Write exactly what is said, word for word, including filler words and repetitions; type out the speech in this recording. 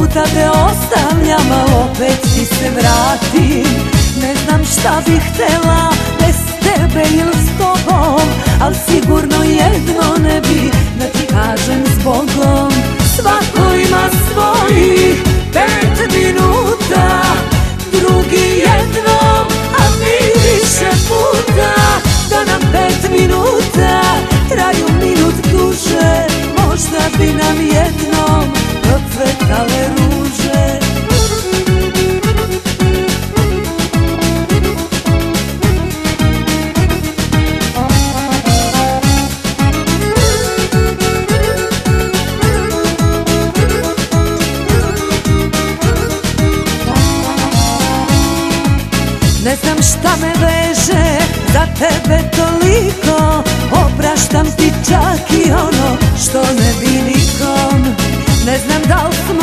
puta te ostavljam, a opet ti se vratim. Ne znam šta bih htela bez tebe ili s tobom, al sigurno jedno ne bi da ti kažem zbogom. Svako ima svojih pet minuta, drugi jednom, a mi više puta. Da nam pet minuta traju minut duže, možda bi nam jednom procvetale ruže. Ne znam šta me veže za tebe toliko, opraštam ti čak i ono što ne bi nikom. Ne znam da li smo